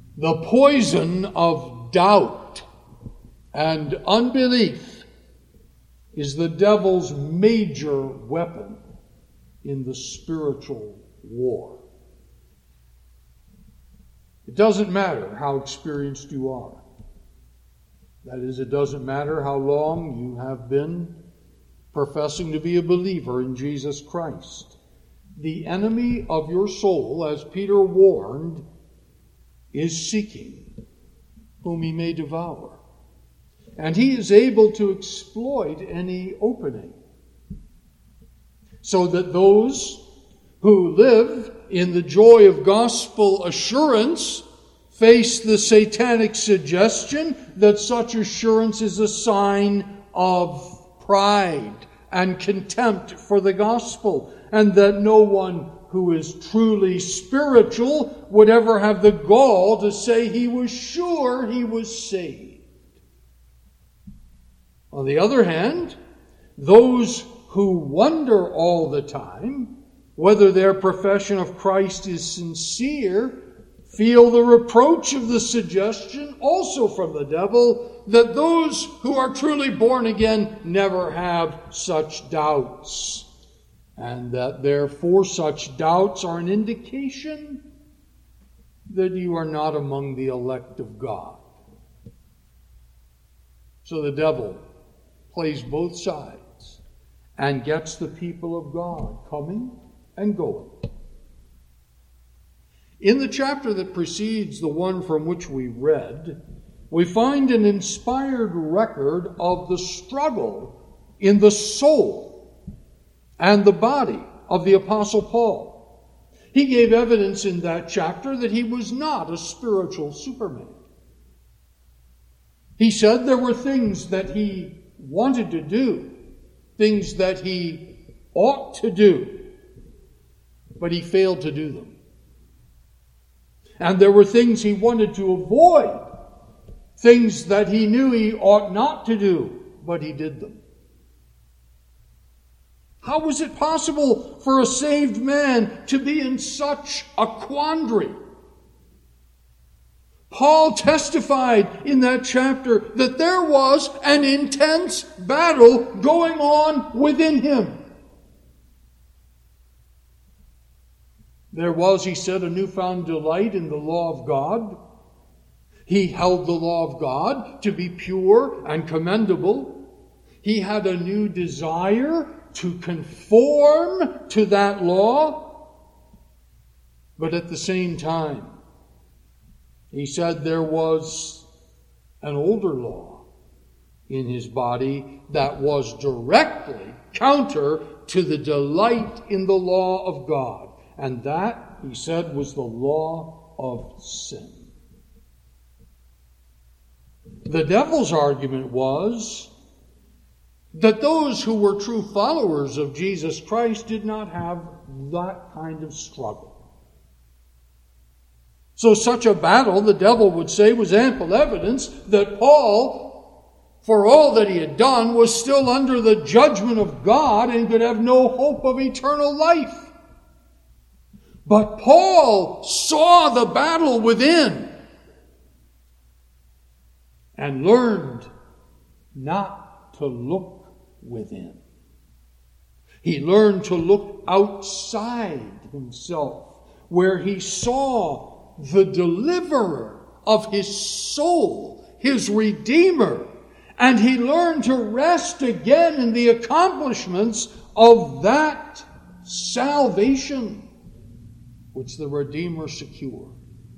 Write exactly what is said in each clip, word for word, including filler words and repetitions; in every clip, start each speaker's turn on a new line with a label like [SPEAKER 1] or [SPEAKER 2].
[SPEAKER 1] The poison of doubt and unbelief is the devil's major weapon in the spiritual war. It doesn't matter how experienced you are. That is, it doesn't matter how long you have been professing to be a believer in Jesus Christ. The enemy of your soul, as Peter warned, is seeking whom he may devour. And he is able to exploit any opening, so that those who live in the joy of gospel assurance face the satanic suggestion that such assurance is a sign of pride and contempt for the gospel, and that no one who is truly spiritual would ever have the gall to say he was sure he was saved. On the other hand, those who wonder all the time whether their profession of Christ is sincere feel the reproach of the suggestion, also from the devil, that those who are truly born again never have such doubts, and that therefore such doubts are an indication that you are not among the elect of God. So the devil plays both sides and gets the people of God coming and going. In the chapter that precedes the one from which we read, we find an inspired record of the struggle in the soul and the body of the Apostle Paul. He gave evidence in that chapter that he was not a spiritual Superman. He said there were things that he wanted to do, things that he ought to do, but he failed to do them. And there were things he wanted to avoid, things that he knew he ought not to do, but he did them. How was it possible for a saved man to be in such a quandary? Paul testified in that chapter that there was an intense battle going on within him. There was, he said, a newfound delight in the law of God. He held the law of God to be pure and commendable. He had a new desire to conform to that law. But at the same time, he said there was an older law in his body that was directly counter to the delight in the law of God. And that, he said, was the law of sin. The devil's argument was that those who were true followers of Jesus Christ did not have that kind of struggle. So such a battle, the devil would say, was ample evidence that Paul, for all that he had done, was still under the judgment of God and could have no hope of eternal life. But Paul saw the battle within and learned not to look within. He learned to look outside himself, where he saw the deliverer of his soul, his Redeemer, and he learned to rest again in the accomplishments of that salvation which the Redeemer secured.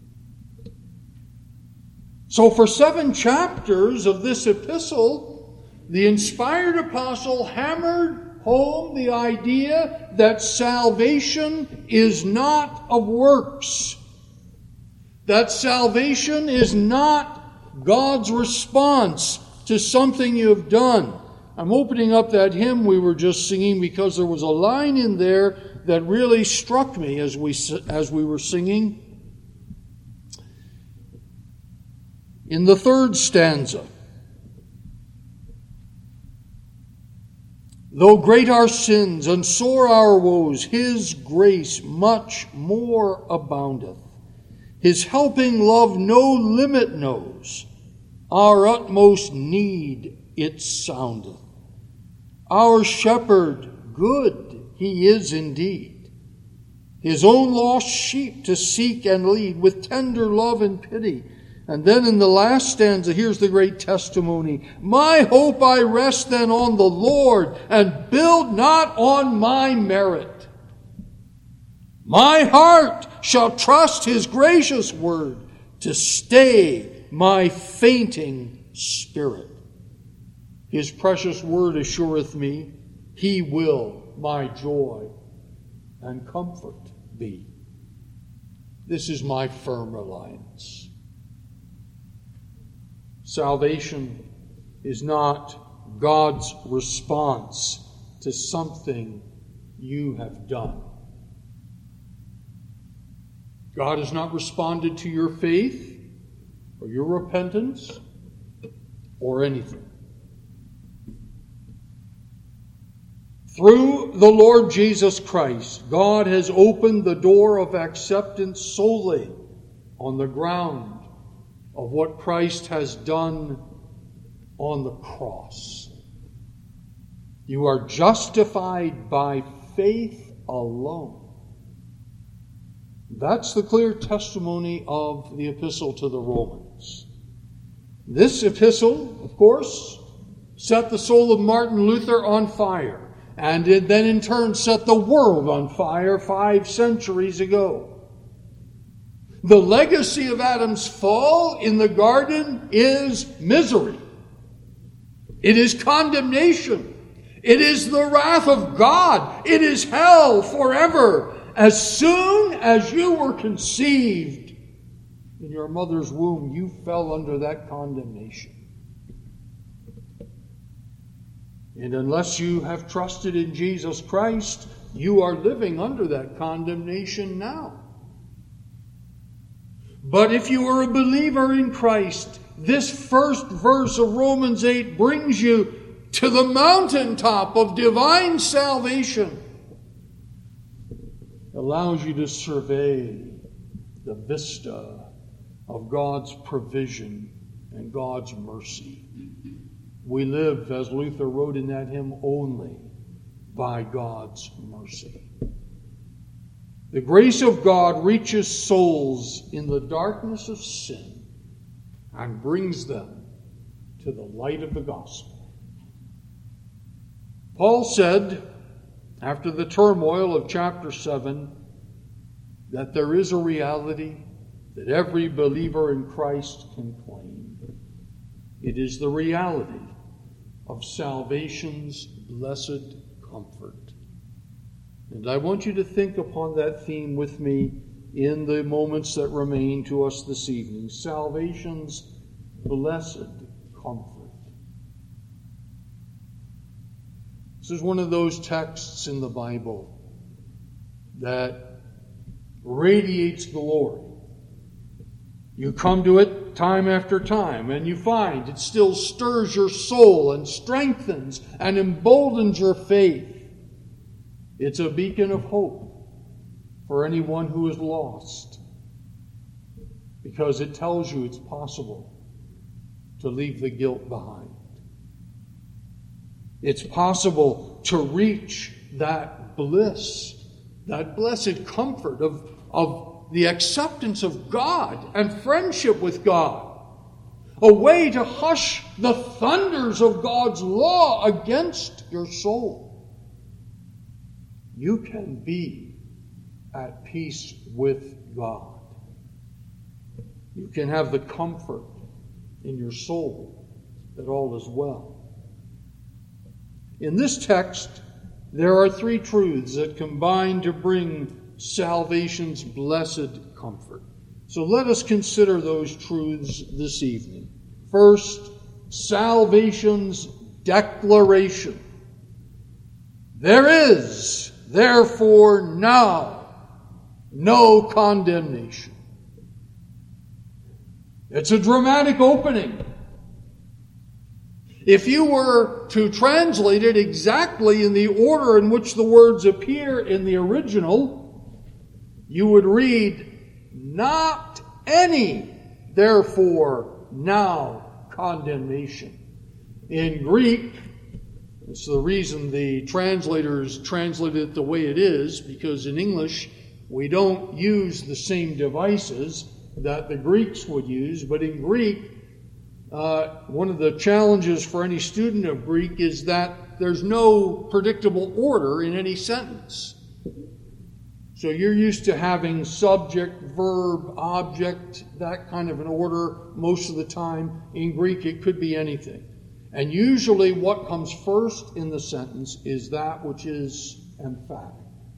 [SPEAKER 1] So for seven chapters of this epistle, the inspired apostle hammered home the idea that salvation is not of works. That salvation is not God's response to something you have done. I'm opening up that hymn we were just singing because there was a line in there that really struck me as we as we were singing. In the third stanza, though great our sins and sore our woes, His grace much more aboundeth. His helping love no limit knows. Our utmost need it soundeth. Our shepherd, good he is indeed. His own lost sheep to seek and lead with tender love and pity. And then in the last stanza, here's the great testimony. My hope I rest then on the Lord, and build not on my merit. My heart shall trust his gracious word to stay my fainting spirit. His precious word assureth me, he will my joy and comfort be. This is my firm reliance. Salvation is not God's response to something you have done. God has not responded to your faith or your repentance or anything. Through the Lord Jesus Christ, God has opened the door of acceptance solely on the ground of what Christ has done on the cross. You are justified by faith alone. That's the clear testimony of the epistle to the Romans. This epistle, of course, set the soul of Martin Luther on fire, and it then in turn set the world on fire five centuries ago. The legacy of Adam's fall in the garden is misery. It is condemnation. It is the wrath of God. It is hell forever. As soon as you were conceived in your mother's womb, you fell under that condemnation. And unless you have trusted in Jesus Christ, you are living under that condemnation now. But if you are a believer in Christ, this first verse of Romans eight brings you to the mountaintop of divine salvation. It allows you to survey the vista of God's provision and God's mercy. We live, as Luther wrote in that hymn, only by God's mercy. The grace of God reaches souls in the darkness of sin and brings them to the light of the gospel. Paul said, after the turmoil of chapter seven, that there is a reality that every believer in Christ can claim. It is the reality of salvation's blessed comfort. And I want you to think upon that theme with me in the moments that remain to us this evening. Salvation's blessed comfort. This is one of those texts in the Bible that radiates glory. You come to it time after time, and you find it still stirs your soul and strengthens and emboldens your faith. It's a beacon of hope for anyone who is lost, because it tells you it's possible to leave the guilt behind. It's possible to reach that bliss, that blessed comfort of, of the acceptance of God and friendship with God, a way to hush the thunders of God's law against your soul. You can be at peace with God. You can have the comfort in your soul that all is well. In this text, there are three truths that combine to bring salvation's blessed comfort. So let us consider those truths this evening. First, salvation's declaration. There is, therefore, now no condemnation. It's a dramatic opening. If you were to translate it exactly in the order in which the words appear in the original, you would read, not any, therefore, now condemnation. In Greek, it's the reason the translators translated it the way it is, because in English we don't use the same devices that the Greeks would use. But in Greek, uh, one of the challenges for any student of Greek is that there's no predictable order in any sentence. So you're used to having subject, verb, object, that kind of an order most of the time. In Greek, it could be anything. And usually what comes first in the sentence is that which is emphatic.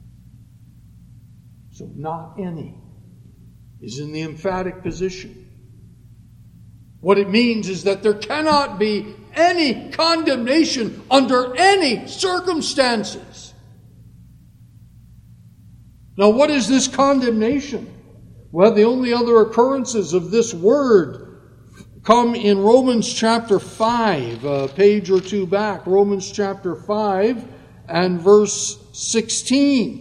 [SPEAKER 1] So not any is in the emphatic position. What it means is that there cannot be any condemnation under any circumstances. Now, what is this condemnation? Well, the only other occurrences of this word come in Romans chapter five, a page or two back. Romans chapter five and verse sixteen.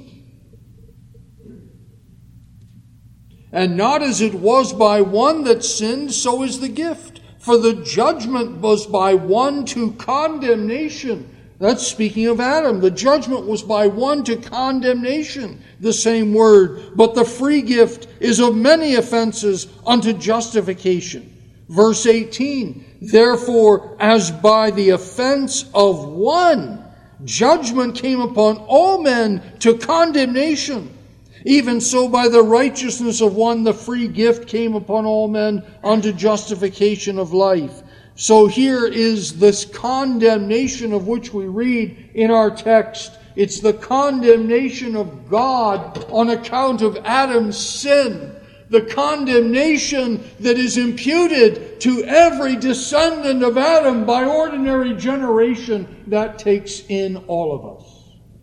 [SPEAKER 1] And not as it was by one that sinned, so is the gift. For the judgment was by one to condemnation. That's speaking of Adam. The judgment was by one to condemnation, the same word. But the free gift is of many offenses unto justification. Verse eighteen, therefore, as by the offense of one, judgment came upon all men to condemnation, even so by the righteousness of one, the free gift came upon all men unto justification of life. So here is this condemnation of which we read in our text. It's the condemnation of God on account of Adam's sin. The condemnation that is imputed to every descendant of Adam by ordinary generation, that takes in all of us.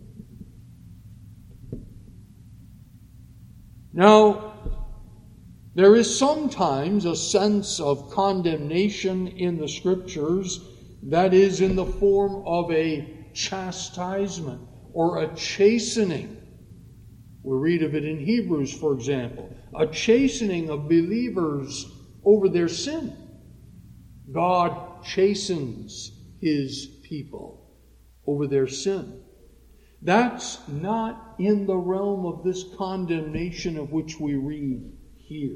[SPEAKER 1] Now, there is sometimes a sense of condemnation in the Scriptures that is in the form of a chastisement or a chastening. We read of it in Hebrews, for example. A chastening of believers over their sin. God chastens His people over their sin. That's not in the realm of this condemnation of which we read here.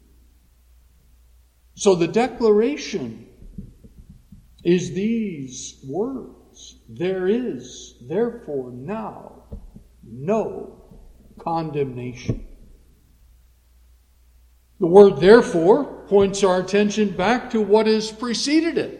[SPEAKER 1] So the declaration is these words. There is, therefore, now no condemnation. The word therefore points our attention back to what has preceded it.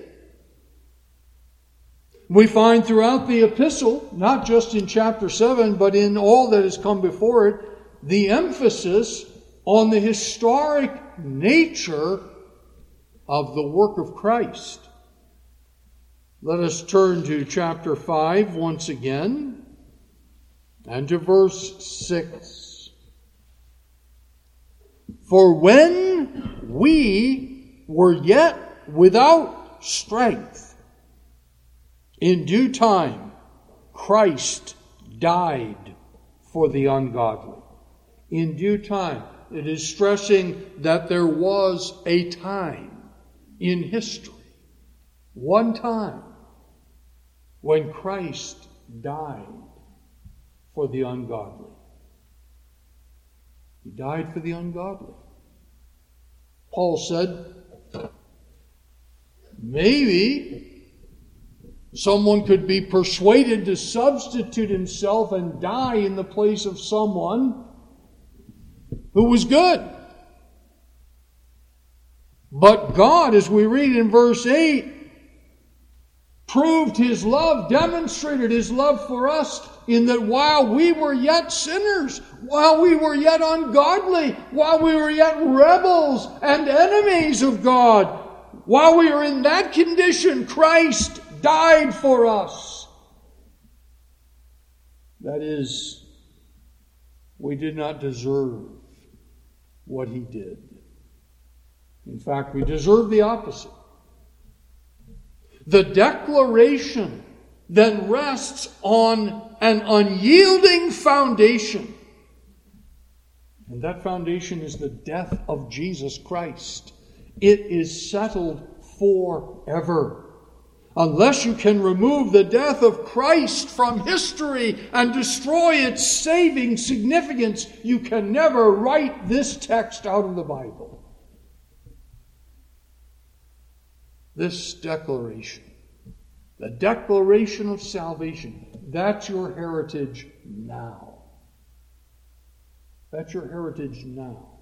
[SPEAKER 1] We find throughout the epistle, not just in chapter seven, but in all that has come before it, the emphasis on the historic nature of the work of Christ. Let us turn to chapter five once again and to verse six. For when we were yet without strength, in due time, Christ died for the ungodly. In due time. It is stressing that there was a time in history, one time, when Christ died for the ungodly. He died for the ungodly. Paul said, maybe someone could be persuaded to substitute himself and die in the place of someone who was good. But God, as we read in verse eight, proved His love, demonstrated His love for us in that while we were yet sinners, while we were yet ungodly, while we were yet rebels and enemies of God, while we were in that condition, Christ died for us. That is, we did not deserve what He did. In fact, we deserve the opposite. The declaration then rests on an unyielding foundation. And that foundation is the death of Jesus Christ. It is settled forever. Unless you can remove the death of Christ from history and destroy its saving significance, you can never write this text out of the Bible. This declaration, the declaration of salvation, that's your heritage now. That's your heritage now.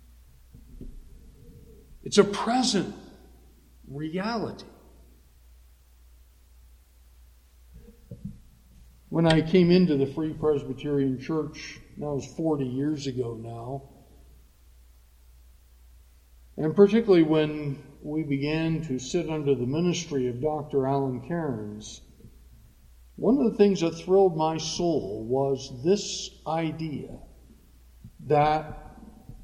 [SPEAKER 1] It's a present reality. When I came into the Free Presbyterian Church, that was forty years ago now, and particularly when we began to sit under the ministry of Doctor Alan Cairns, one of the things that thrilled my soul was this idea that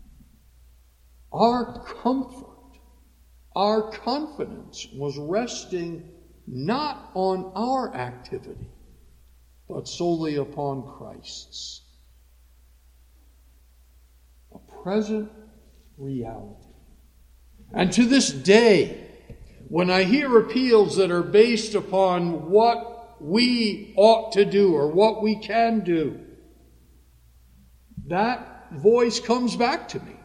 [SPEAKER 1] our comfort, our confidence was resting not on our activity, but solely upon Christ's. A present reality. And to this day, when I hear appeals that are based upon what we ought to do or what we can do, that voice comes back to me.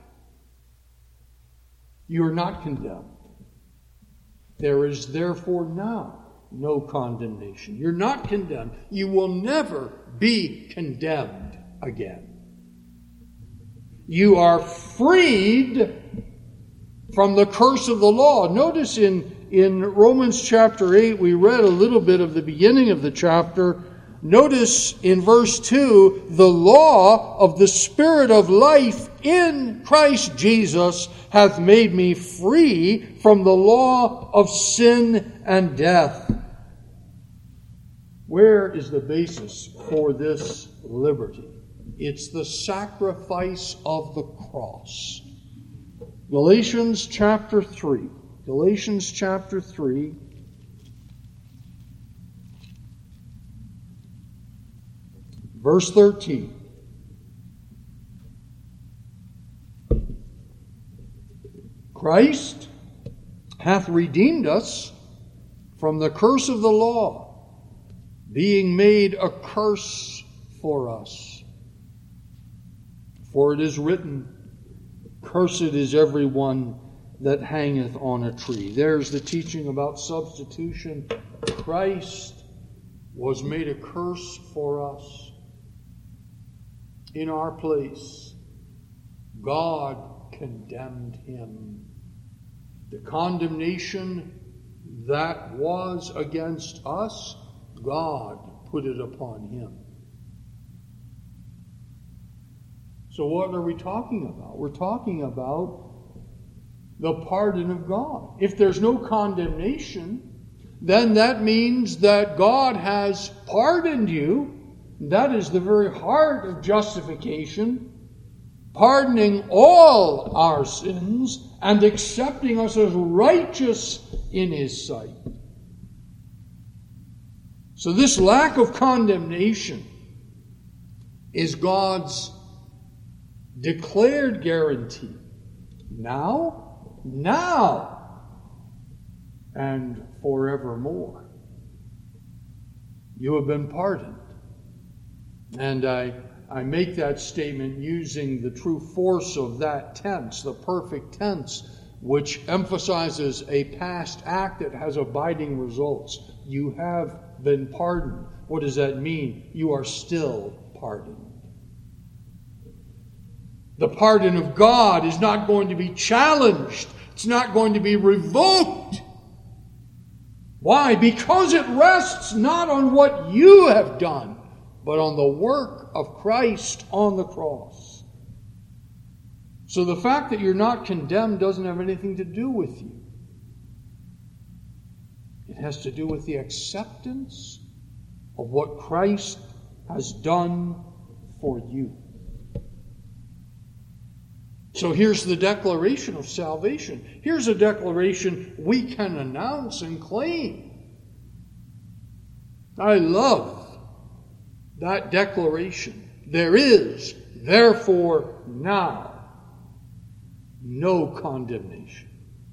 [SPEAKER 1] You are not condemned. There is therefore now no condemnation. You're not condemned. You will never be condemned again. You are freed from the curse of the law. Notice in, in Romans chapter eight, we read a little bit of the beginning of the chapter. Notice in verse two, the law of the Spirit of life in Christ Jesus hath made me free from the law of sin and death. Where is the basis for this liberty? It's the sacrifice of the cross. Galatians chapter three. Galatians chapter three. Verse thirteen. Christ hath redeemed us from the curse of the law, being made a curse for us. For it is written, cursed is every one that hangeth on a tree. There's the teaching about substitution. Christ was made a curse for us. In our place, God condemned him. The condemnation that was against us, God put it upon him. So what are we talking about? We're talking about the pardon of God. If there's no condemnation, then that means that God has pardoned you. That is the very heart of justification, pardoning all our sins and accepting us as righteous in his sight. So this lack of condemnation is God's declared guarantee. Now, now, and forevermore. You have been pardoned. And I, I make that statement using the true force of that tense, the perfect tense, which emphasizes a past act that has abiding results. You have been pardoned. What does that mean? You are still pardoned. The pardon of God is not going to be challenged. It's not going to be revoked. Why? Because it rests not on what you have done, but on the work of Christ on the cross. So the fact that you're not condemned doesn't have anything to do with you. It has to do with the acceptance of what Christ has done for you. So here's the declaration of salvation. Here's a declaration we can announce and claim. I love that declaration. There is Therefore, now, no condemnation.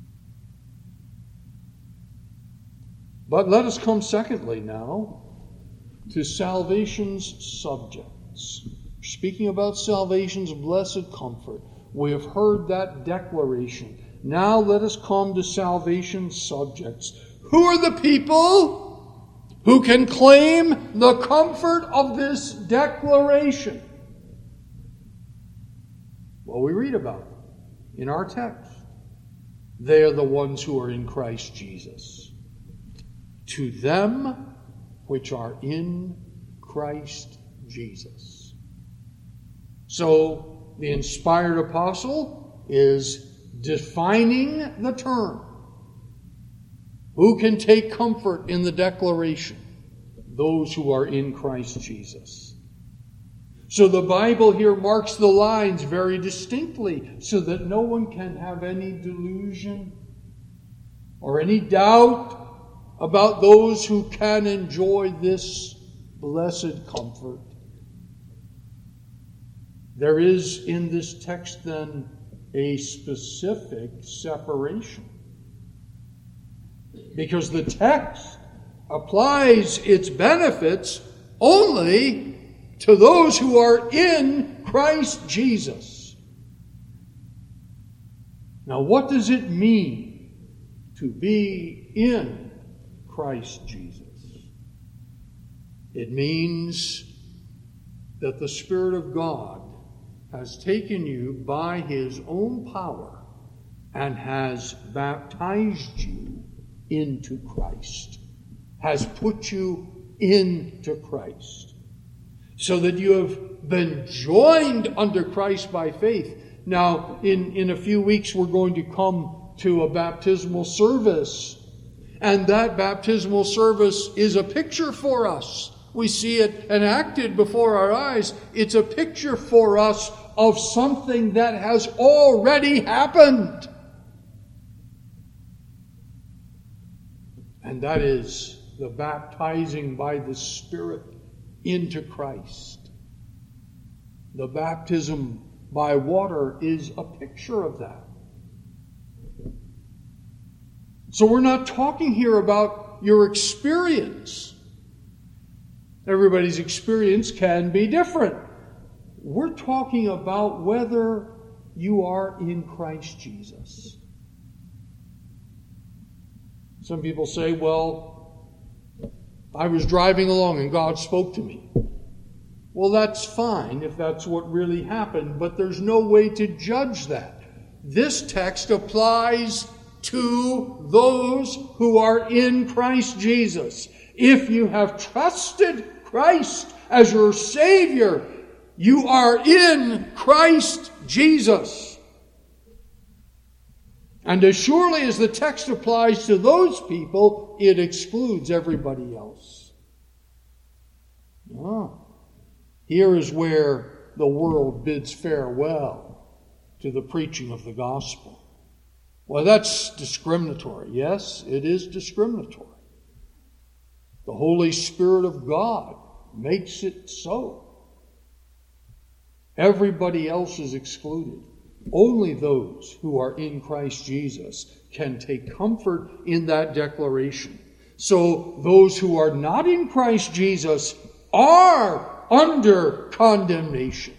[SPEAKER 1] But let us come secondly now to salvation's subjects. Speaking about salvation's blessed comfort, we have heard that declaration. Now let us come to salvation's subjects. Who are the people who can claim the comfort of this declaration? Well, we read about it in our text. They are the ones who are in Christ Jesus. To them which are in Christ Jesus. So, the inspired apostle is defining the term. Who can take comfort in the declaration? Those who are in Christ Jesus. So the Bible here marks the lines very distinctly so that no one can have any delusion or any doubt about those who can enjoy this blessed comfort. There is in this text then a specific separation, because the text applies its benefits only to those who are in Christ Jesus. Now, what does it mean to be in Christ Jesus? It means that the Spirit of God has taken you by His own power and has baptized you into Christ, has put you into Christ, so that you have been joined under Christ by faith. Now, in, in a few weeks, we're going to come to a baptismal service, and that baptismal service is a picture for us. We see it enacted before our eyes. It's a picture for us of something that has already happened. And that is the baptizing by the Spirit into Christ. The baptism by water is a picture of that. So we're not talking here about your experience. Everybody's experience can be different. We're talking about whether you are in Christ Jesus. Some people say, well, I was driving along and God spoke to me. Well, that's fine if that's what really happened, but there's no way to judge that. This text applies to those who are in Christ Jesus. If you have trusted Christ as your Savior, you are in Christ Jesus. And as surely as the text applies to those people, it excludes everybody else. Oh. Here is where the world bids farewell to the preaching of the gospel. Well, that's discriminatory. Yes, it is discriminatory. The Holy Spirit of God makes it so. Everybody else is excluded. Only those who are in Christ Jesus can take comfort in that declaration. So those who are not in Christ Jesus are under condemnation.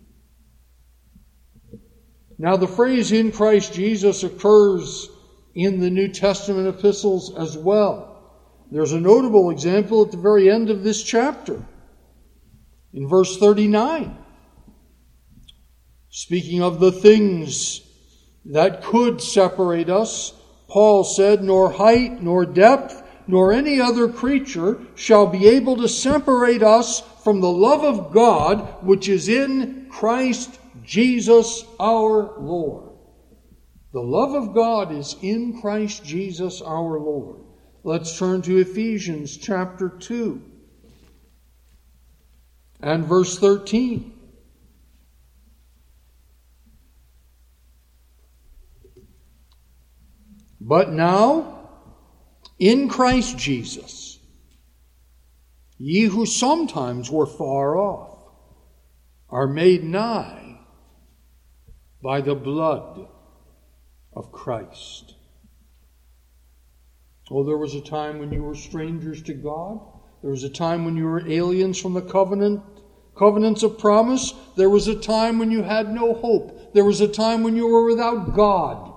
[SPEAKER 1] Now, the phrase "in Christ Jesus" occurs in the New Testament epistles as well. There's a notable example at the very end of this chapter. In verse thirty-nine, speaking of the things that could separate us, Paul said, "Nor height, nor depth, nor any other creature shall be able to separate us from the love of God, which is in Christ Jesus our Lord." The love of God is in Christ Jesus our Lord. Let's turn to Ephesians chapter two and verse thirteen. "But now, in Christ Jesus, ye who sometimes were far off, are made nigh by the blood of Christ. Oh, there was a time when you were strangers to God. There was a time when you were aliens from the covenant, covenants of promise. There was a time when you had no hope. There was a time when you were without God.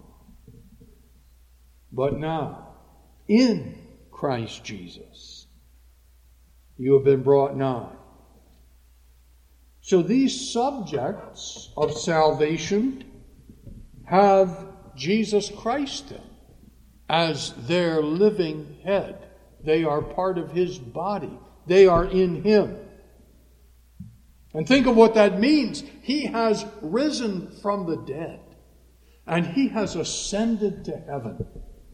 [SPEAKER 1] But now, in Christ Jesus, you have been brought nigh. So these subjects of salvation have Jesus Christ in as their living head. They are part of His body. They are in Him. And think of what that means. He has risen from the dead, and He has ascended to heaven.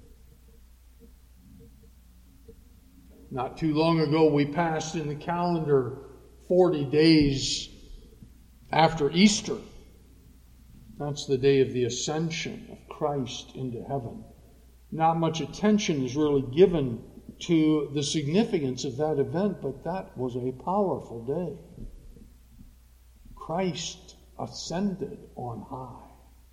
[SPEAKER 1] Not too long ago, we passed in the calendar forty days after Easter. That's the day of the ascension of Christ into heaven. Not much attention is really given to the significance of that event, but that was a powerful day. Christ ascended on high.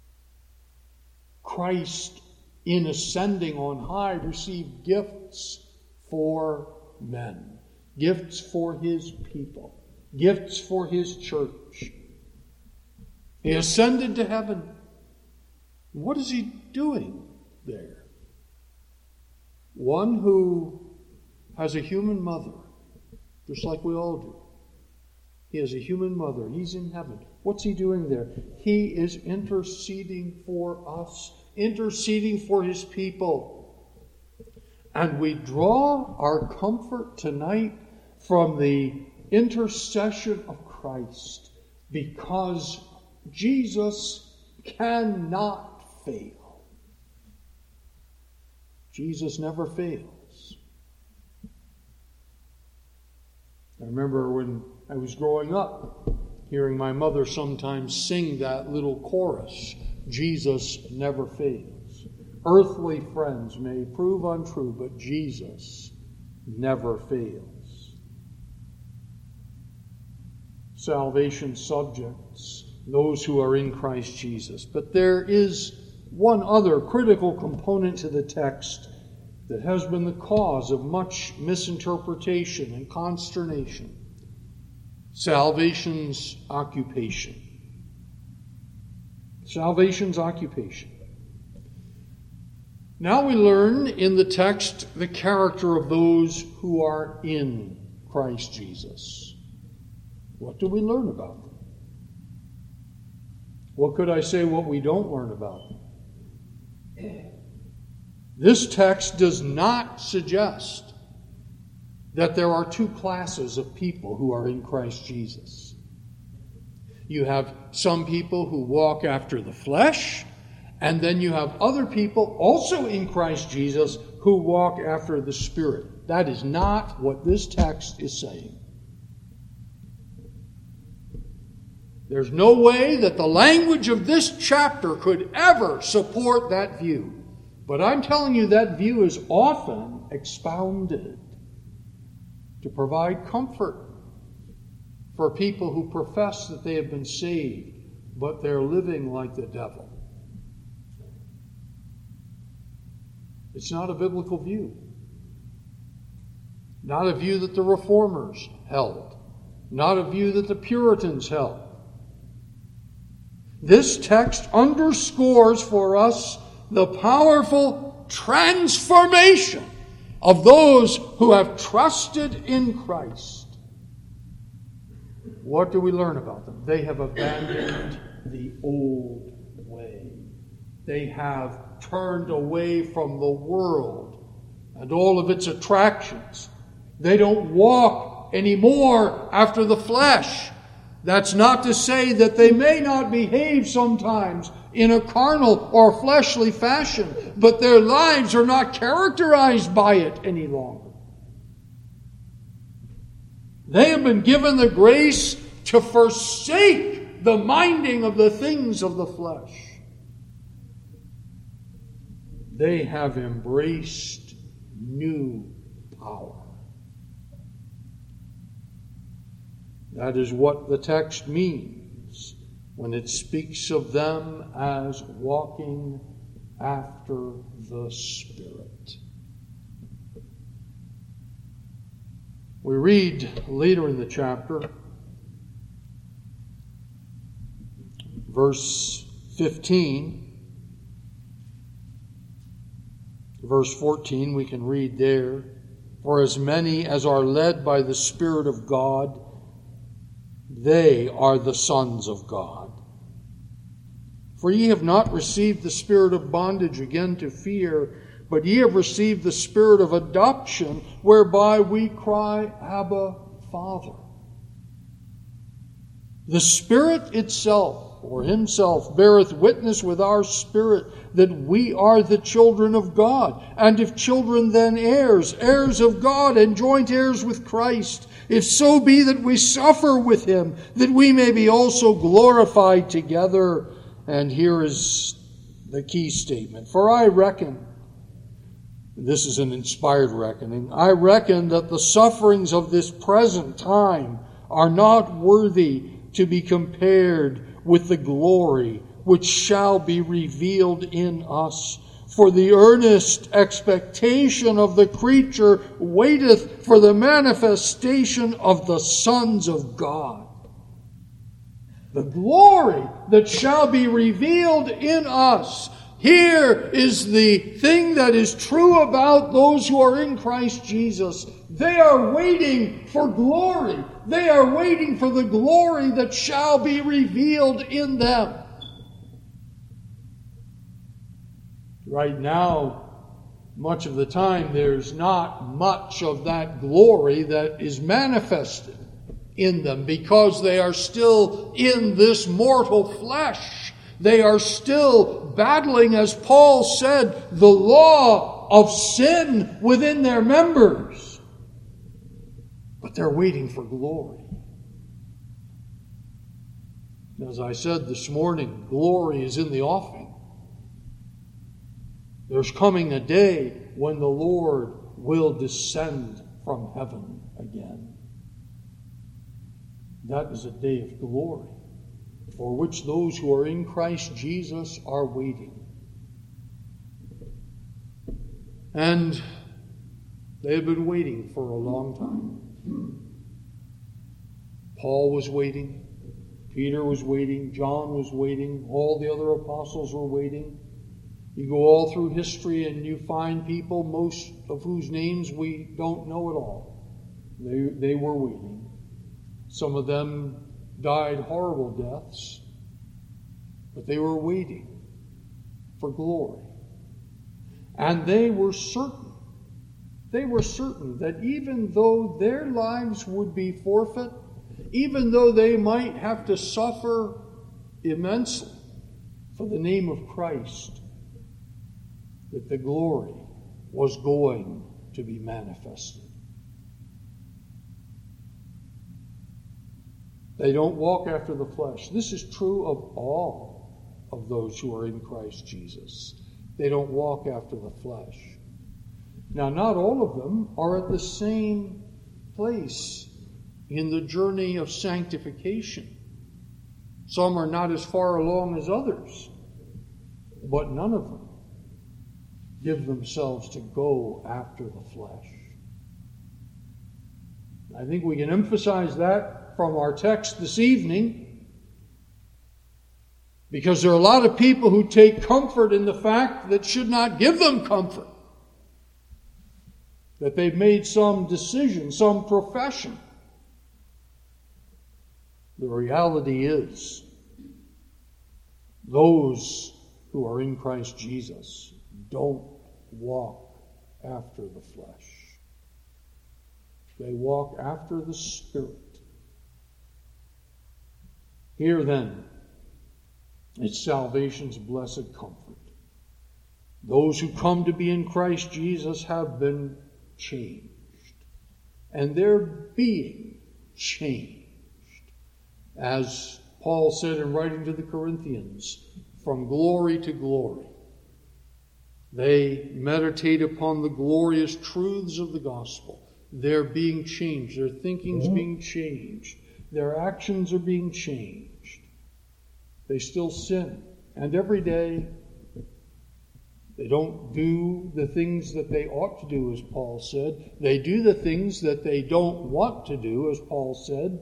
[SPEAKER 1] Christ, in ascending on high, received gifts for men, gifts for His people, gifts for His church. He ascended to heaven. What is He doing there? One who has a human mother, just like we all do. He has a human mother. He's in heaven. What's He doing there? He is interceding for us, interceding for His people. And we draw our comfort tonight from the intercession of Christ, because Jesus cannot fail. Jesus never fails. I remember when I was growing up, hearing my mother sometimes sing that little chorus, Jesus never fails. Earthly friends may prove untrue, but Jesus never fails. Salvation subjects, those who are in Christ Jesus. But there is one other critical component to the text that has been the cause of much misinterpretation and consternation. Salvation's occupation. Salvation's occupation. Now we learn in the text the character of those who are in Christ Jesus. What do we learn about them? What could I say what we don't learn about them? This text does not suggest that there are two classes of people who are in Christ Jesus. You have some people who walk after the flesh, and then you have other people also in Christ Jesus who walk after the Spirit. That is not what this text is saying. There's no way that the language of this chapter could ever support that view. But I'm telling you, that view is often expounded to provide comfort for people who profess that they have been saved, but they're living like the devil. It's not a biblical view. Not a view that the Reformers held. Not a view that the Puritans held. This text underscores for us the powerful transformation of those who have trusted in Christ. What do we learn about them? They have abandoned the old way. They have turned away from the world and all of its attractions. They don't walk anymore after the flesh. That's not to say that they may not behave sometimes in a carnal or fleshly fashion, but their lives are not characterized by it any longer. They have been given the grace to forsake the minding of the things of the flesh. They have embraced new power. That is what the text means when it speaks of them as walking after the Spirit. We read later in the chapter, verse fifteen, verse fourteen, we can read there, "For as many as are led by the Spirit of God, they are the sons of God. For ye have not received the spirit of bondage again to fear, but ye have received the Spirit of adoption, whereby we cry, Abba, Father." The Spirit itself, or Himself, beareth witness with our spirit that we are the children of God. And if children, then heirs, heirs of God, and joint heirs with Christ, if so be that we suffer with Him, that we may be also glorified together. And here is the key statement. "For I reckon," this is an inspired reckoning, "I reckon that the sufferings of this present time are not worthy to be compared with the glory which shall be revealed in us. For the earnest expectation of the creature waiteth for the manifestation of the sons of God." The glory that shall be revealed in us. Here is the thing that is true about those who are in Christ Jesus. They are waiting for glory. They are waiting for the glory that shall be revealed in them. Right now, much of the time, there's not much of that glory that is manifested in them because they are still in this mortal flesh. They are still battling, as Paul said, the law of sin within their members. But they're waiting for glory. As I said this morning, glory is in the offing. There's coming a day when the Lord will descend from heaven again. That is a day of glory, for which those who are in Christ Jesus are waiting. And they have been waiting for a long time. Paul was waiting. Peter was waiting. John was waiting. All the other apostles were waiting. You go all through history and you find people, most of whose names we don't know at all. They, they were waiting. Some of them died horrible deaths, but they were waiting for glory. And they were certain, they were certain that even though their lives would be forfeit, even though they might have to suffer immensely for the name of Christ, that the glory was going to be manifested. They don't walk after the flesh. This is true of all of those who are in Christ Jesus. They don't walk after the flesh. Now, not all of them are at the same place in the journey of sanctification. Some are not as far along as others, but none of them give themselves to go after the flesh. I think we can emphasize that from our text this evening, because there are a lot of people who take comfort in the fact that should not give them comfort, that they've made some decision, some profession. The reality is, those who are in Christ Jesus don't walk after the flesh. They walk after the Spirit. Here then is salvation's blessed comfort. Those who come to be in Christ Jesus have been changed. And they're being changed. As Paul said in writing to the Corinthians, from glory to glory. They meditate upon the glorious truths of the gospel. They're being changed. Their thinking's being changed. their actions are being changed. They still sin. And every day, they don't do the things that they ought to do, as Paul said. They do the things that they don't want to do, as Paul said.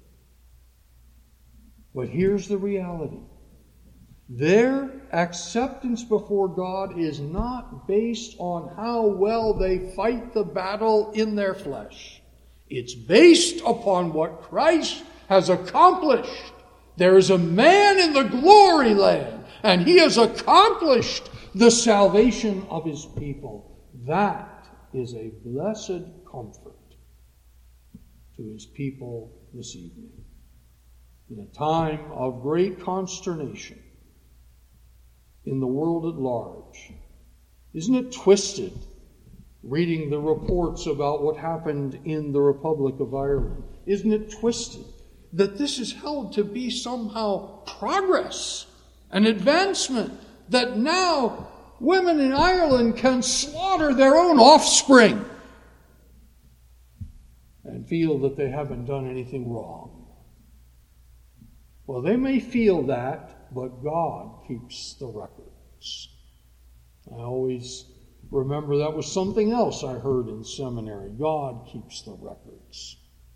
[SPEAKER 1] But here's the reality. Their acceptance before God is not based on how well they fight the battle in their flesh. It's based upon what Christ has accomplished. There is a man in the glory land, and he has accomplished the salvation of his people. That is a blessed comfort to his people this evening. In a time of great consternation in the world at large, isn't it twisted reading the reports about what happened in the Republic of Ireland? Isn't it twisted that this is held to be somehow progress, an advancement, that now women in Ireland can slaughter their own offspring and feel that they haven't done anything wrong? Well, they may feel that, but God keeps the records. I always remember that was something else I heard in seminary. God keeps the records.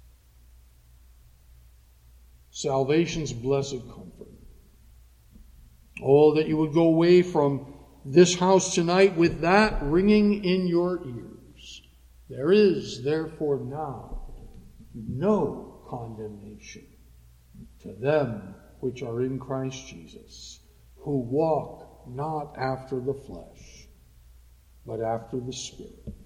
[SPEAKER 1] Salvation's blessed comfort. Oh, that you would go away from this house tonight with that ringing in your ears. There is, therefore, now no condemnation to them which are in Christ Jesus, who walk not after the flesh, but after the Spirit.